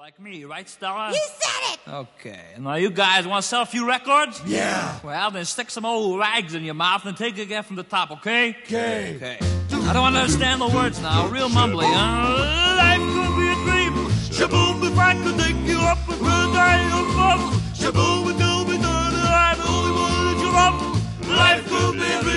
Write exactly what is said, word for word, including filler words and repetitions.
like me, right, Stella? You said it! Okay. Now, you guys want to sell a few records? Yeah. Well, then stick some old rags in your mouth and take it again from the top, okay? Okay. Okay. I don't understand the words now. Real mumbly, huh? Life could be a dream. Shaboom, if I could take you up with a dial. Shaboom, it will be done. I'm the only one that you love. Life could be a dream.